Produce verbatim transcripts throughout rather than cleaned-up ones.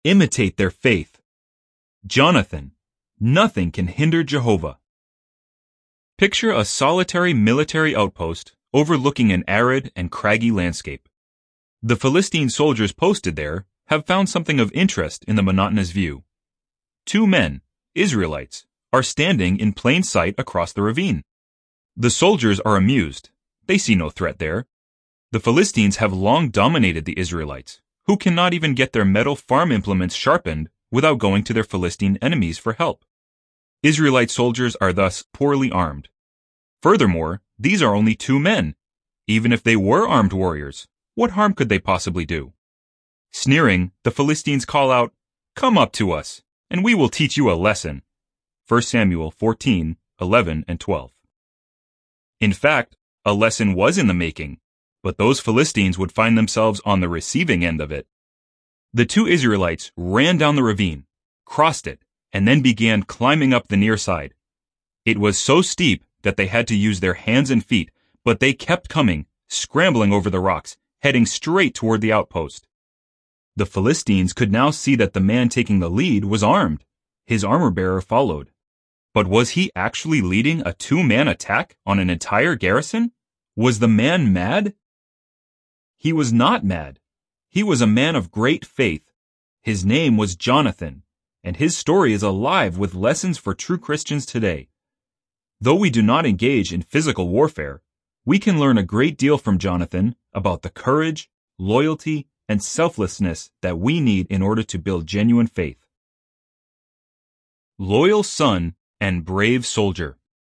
Imitate their faith. Jonathan, nothing can hinder Jehovah. Picture a solitary military outpost overlooking an arid and craggy landscape. The Philistine soldiers posted there have found something of interest in the monotonous view. Two men, Israelites, are standing in plain sight across the ravine. The soldiers are amused. They see no threat there. The Philistines have long dominated the Israelites, who cannot even get their metal farm implements sharpened without going to their Philistine enemies for help. Israelite soldiers are thus poorly armed. Furthermore, these are only two men. Even if they were armed warriors, what harm could they possibly do? Sneering, the Philistines call out, "Come up to us, and we will teach you a lesson." First Samuel fourteen, eleven, and twelve. In fact, a lesson was in the making, but those Philistines would find themselves on the receiving end of it. The two Israelites ran down the ravine, crossed it, and then began climbing up the near side. It was so steep that they had to use their hands and feet, but they kept coming, scrambling over the rocks, heading straight toward the outpost. The Philistines could now see that the man taking the lead was armed. His armor-bearer followed. But was he actually leading a two-man attack on an entire garrison? Was the man mad? He was not mad. He was a man of great faith. His name was Jonathan, and his story is alive with lessons for true Christians today. Though we do not engage in physical warfare, we can learn a great deal from Jonathan about the courage, loyalty, and selflessness that we need in order to build genuine faith. Loyal son and brave soldier.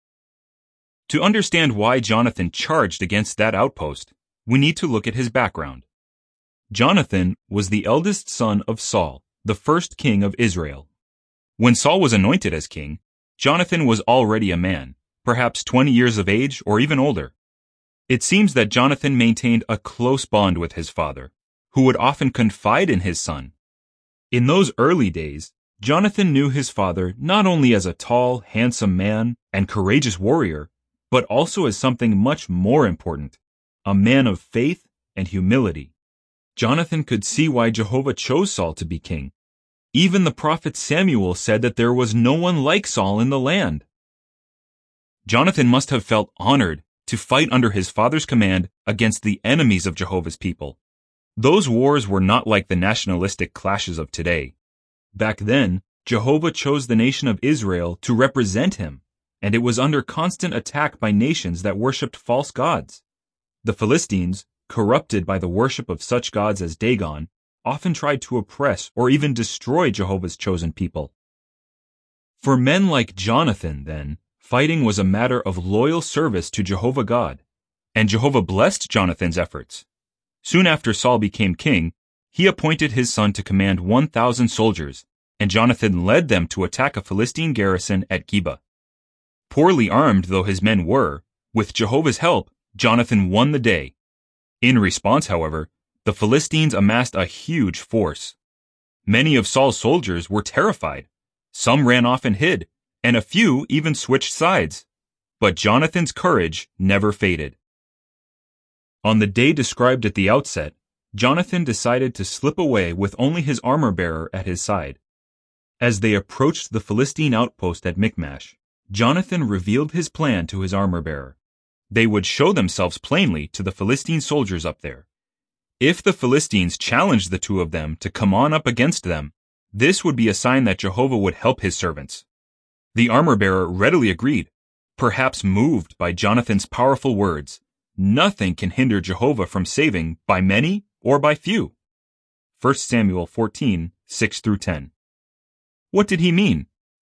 To understand why Jonathan charged against that outpost, we need to look at his background. Jonathan was the eldest son of Saul, the first king of Israel. When Saul was anointed as king, Jonathan was already a man, perhaps twenty years of age or even older. It seems that Jonathan maintained a close bond with his father, who would often confide in his son. In those early days, Jonathan knew his father not only as a tall, handsome man and courageous warrior, but also as something much more important, a man of faith and humility. Jonathan could see why Jehovah chose Saul to be king. Even the prophet Samuel said that there was no one like Saul in the land. Jonathan must have felt honored to fight under his father's command against the enemies of Jehovah's people. Those wars were not like the nationalistic clashes of today. Back then, Jehovah chose the nation of Israel to represent him, and it was under constant attack by nations that worshipped false gods. The Philistines, corrupted by the worship of such gods as Dagon, often tried to oppress or even destroy Jehovah's chosen people. For men like Jonathan, then, fighting was a matter of loyal service to Jehovah God, and Jehovah blessed Jonathan's efforts. Soon after Saul became king, he appointed his son to command one thousand soldiers, and Jonathan led them to attack a Philistine garrison at Geba. Poorly armed though his men were, with Jehovah's help, Jonathan won the day. In response, however, the Philistines amassed a huge force. Many of Saul's soldiers were terrified. Some ran off and hid, and a few even switched sides. But Jonathan's courage never faded. On the day described at the outset, Jonathan decided to slip away with only his armor-bearer at his side. As they approached the Philistine outpost at Michmash, Jonathan revealed his plan to his armor-bearer. They would show themselves plainly to the Philistine soldiers up there. If the Philistines challenged the two of them to come on up against them, this would be a sign that Jehovah would help his servants. The armor-bearer readily agreed, perhaps moved by Jonathan's powerful words, "Nothing can hinder Jehovah from saving by many or by few." First Samuel fourteen, six through ten. What did he mean?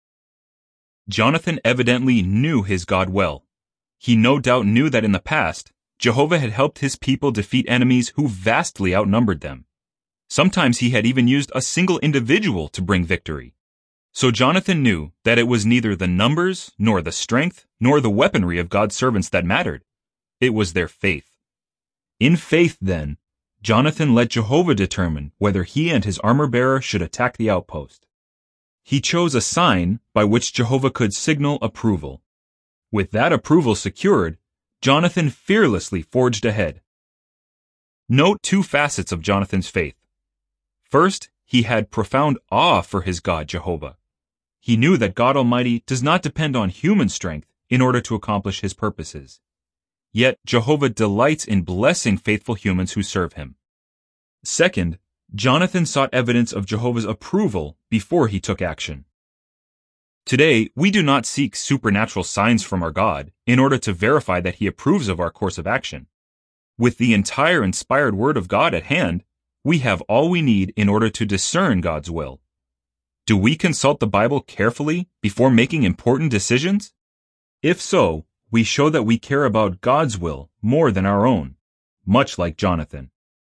Jonathan evidently knew his God well. He no doubt knew that in the past, Jehovah had helped his people defeat enemies who vastly outnumbered them. Sometimes he had even used a single individual to bring victory. So Jonathan knew that it was neither the numbers, nor the strength, nor the weaponry of God's servants that mattered. It was their faith. In faith, then, Jonathan let Jehovah determine whether he and his armor-bearer should attack the outpost. He chose a sign by which Jehovah could signal approval. With that approval secured, Jonathan fearlessly forged ahead. Note two facets of Jonathan's faith. First, he had profound awe for his God, Jehovah. He knew that God Almighty does not depend on human strength in order to accomplish his purposes. Yet Jehovah delights in blessing faithful humans who serve him. Second, Jonathan sought evidence of Jehovah's approval before he took action. Today, we do not seek supernatural signs from our God in order to verify that he approves of our course of action. With the entire inspired Word of God at hand, we have all we need in order to discern God's will. Do we consult the Bible carefully before making important decisions? If so, we show that we care about God's will more than our own, much like Jonathan.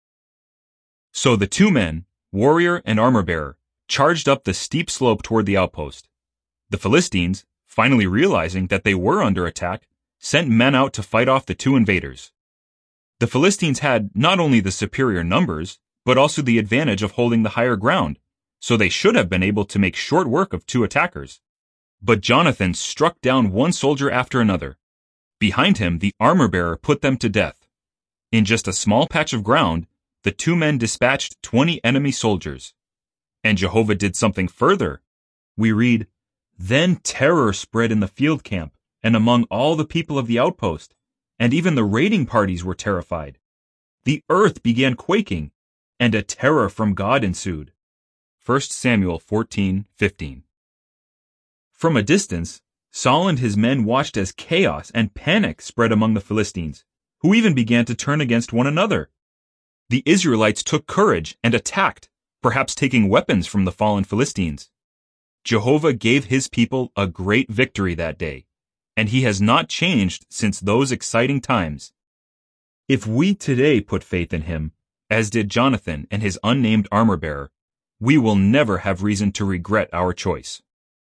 So the two men, warrior and armor-bearer, charged up the steep slope toward the outpost. The Philistines, finally realizing that they were under attack, sent men out to fight off the two invaders. The Philistines had not only the superior numbers, but also the advantage of holding the higher ground, so they should have been able to make short work of two attackers. But Jonathan struck down one soldier after another. Behind him, the armor-bearer put them to death. In just a small patch of ground, the two men dispatched twenty enemy soldiers. And Jehovah did something further. We read, "Then terror spread in the field camp and among all the people of the outpost, and even the raiding parties were terrified. The earth began quaking, and a terror from God ensued." First Samuel fourteen fifteen. From a distance, Saul and his men watched as chaos and panic spread among the Philistines, who even began to turn against one another. The Israelites took courage and attacked, perhaps taking weapons from the fallen Philistines. Jehovah gave his people a great victory that day, and he has not changed since those exciting times. If we today put faith in him, as did Jonathan and his unnamed armor-bearer, we will never have reason to regret our choice.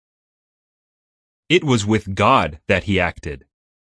It was with God that he acted.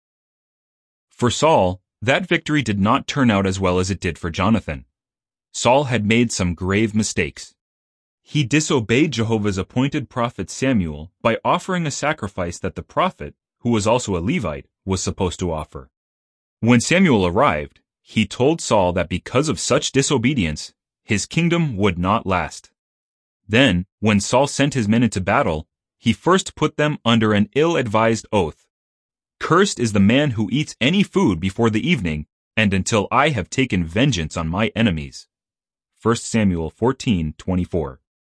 For Saul, that victory did not turn out as well as it did for Jonathan. Saul had made some grave mistakes. He disobeyed Jehovah's appointed prophet Samuel by offering a sacrifice that the prophet, who was also a Levite, was supposed to offer. When Samuel arrived, he told Saul that because of such disobedience, his kingdom would not last. Then, when Saul sent his men into battle, he first put them under an ill-advised oath. "Cursed is the man who eats any food before the evening, and until I have taken vengeance on my enemies." First Samuel fourteen twenty-four.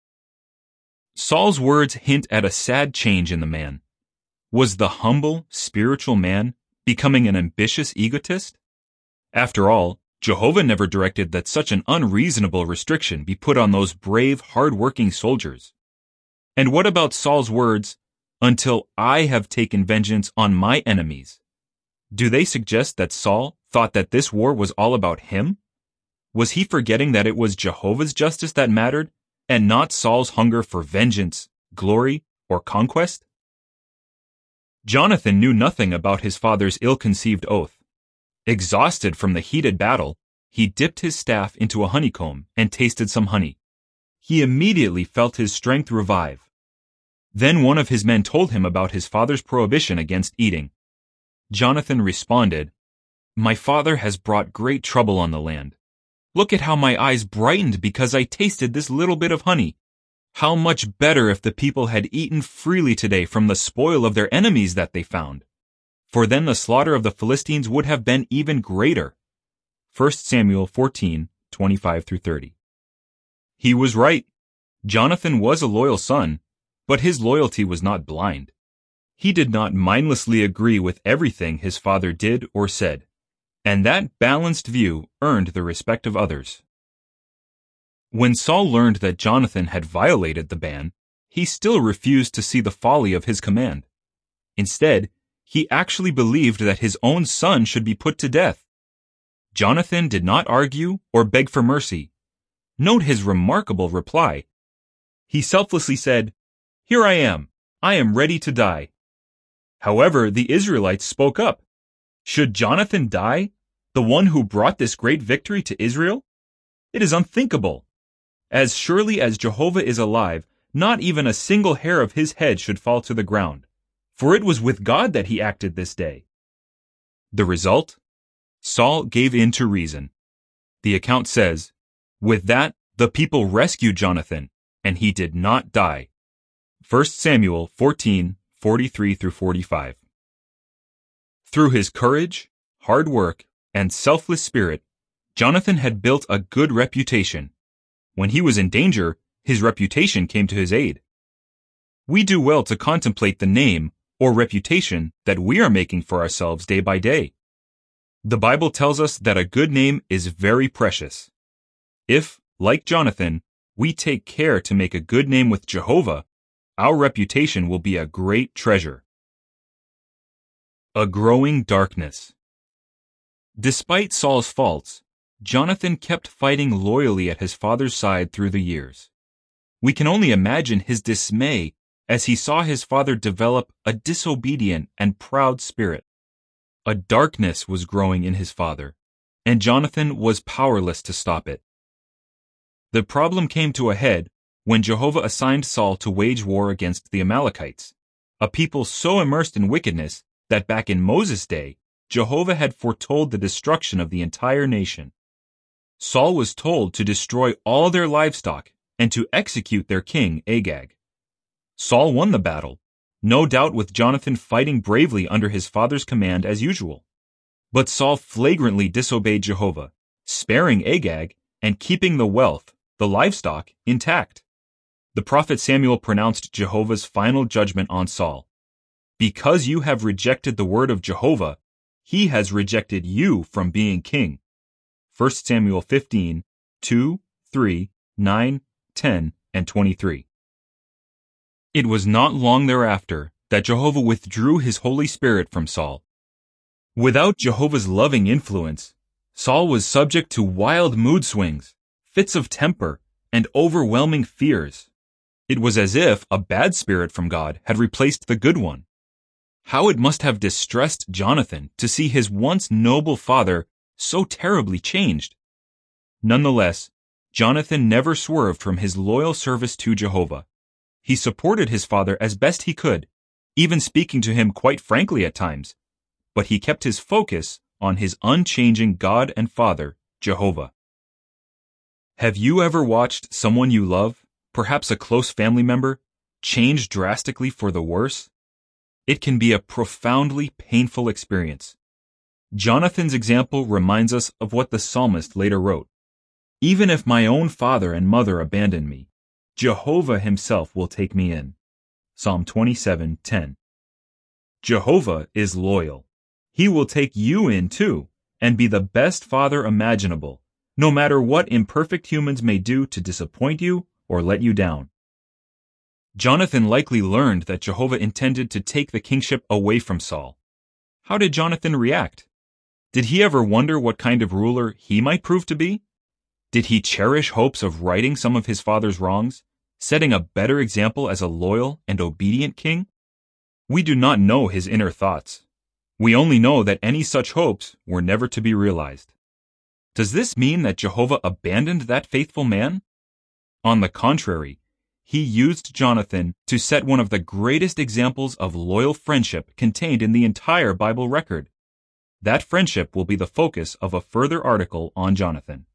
Saul's words hint at a sad change in the man. Was the humble, spiritual man becoming an ambitious egotist? After all, Jehovah never directed that such an unreasonable restriction be put on those brave, hard-working soldiers. And what about Saul's words, "Until I have taken vengeance on my enemies"? Do they suggest that Saul thought that this war was all about him? Was he forgetting that it was Jehovah's justice that mattered, and not Saul's hunger for vengeance, glory, or conquest? Jonathan knew nothing about his father's ill-conceived oath. Exhausted from the heated battle, he dipped his staff into a honeycomb and tasted some honey. He immediately felt his strength revive. Then one of his men told him about his father's prohibition against eating. Jonathan responded, "My father has brought great trouble on the land. Look at how my eyes brightened because I tasted this little bit of honey. How much better if the people had eaten freely today from the spoil of their enemies that they found. For then the slaughter of the Philistines would have been even greater." First Samuel fourteen twenty-five through thirty. He was right. Jonathan was a loyal son, but his loyalty was not blind. He did not mindlessly agree with everything his father did or said, and that balanced view earned the respect of others. When Saul learned that Jonathan had violated the ban, he still refused to see the folly of his command. Instead, he actually believed that his own son should be put to death. Jonathan did not argue or beg for mercy. Note his remarkable reply. He selflessly said, "Here I am. I am ready to die." However, the Israelites spoke up. Should Jonathan die, the one who brought this great victory to Israel? It is unthinkable. As surely as Jehovah is alive, not even a single hair of his head should fall to the ground, for it was with God that he acted this day. The result? Saul gave in to reason. The account says, "With that, the people rescued Jonathan and he did not die. First Samuel fourteen, forty-three through forty-five. Through his courage, hard work, and selfless spirit, Jonathan had built a good reputation. When he was in danger, his reputation came to his aid. We do well to contemplate the name or reputation that we are making for ourselves day by day. The Bible tells us that a good name is very precious. If, like Jonathan, we take care to make a good name with Jehovah, our reputation will be a great treasure. A growing darkness. Despite Saul's faults, Jonathan kept fighting loyally at his father's side through the years. We can only imagine his dismay as he saw his father develop a disobedient and proud spirit. A darkness was growing in his father, and Jonathan was powerless to stop it. The problem came to a head when Jehovah assigned Saul to wage war against the Amalekites, a people so immersed in wickedness that back in Moses' day, Jehovah had foretold the destruction of the entire nation. Saul was told to destroy all their livestock and to execute their king, Agag. Saul won the battle, no doubt with Jonathan fighting bravely under his father's command as usual. But Saul flagrantly disobeyed Jehovah, sparing Agag and keeping the wealth, the livestock, intact. The prophet Samuel pronounced Jehovah's final judgment on Saul. Because you have rejected the word of Jehovah, he has rejected you from being king. First Samuel fifteen, two, three, nine, ten, and twenty-three. It was not long thereafter that Jehovah withdrew his Holy Spirit from Saul. Without Jehovah's loving influence, Saul was subject to wild mood swings, fits of temper, and overwhelming fears. It was as if a bad spirit from God had replaced the good one. How it must have distressed Jonathan to see his once noble father so terribly changed. Nonetheless, Jonathan never swerved from his loyal service to Jehovah. He supported his father as best he could, even speaking to him quite frankly at times, but he kept his focus on his unchanging God and Father, Jehovah. Have you ever watched someone you love, perhaps a close family member, change drastically for the worse? It can be a profoundly painful experience. Jonathan's example reminds us of what the psalmist later wrote. Even if my own father and mother abandon me, Jehovah himself will take me in. Psalm twenty-seven, ten. Jehovah is loyal. He will take you in too, and be the best father imaginable, no matter what imperfect humans may do to disappoint you or let you down. Jonathan likely learned that Jehovah intended to take the kingship away from Saul. How did Jonathan react? Did he ever wonder what kind of ruler he might prove to be? Did he cherish hopes of righting some of his father's wrongs, setting a better example as a loyal and obedient king? We do not know his inner thoughts. We only know that any such hopes were never to be realized. Does this mean that Jehovah abandoned that faithful man? On the contrary, he used Jonathan to set one of the greatest examples of loyal friendship contained in the entire Bible record. That friendship will be the focus of a further article on Jonathan.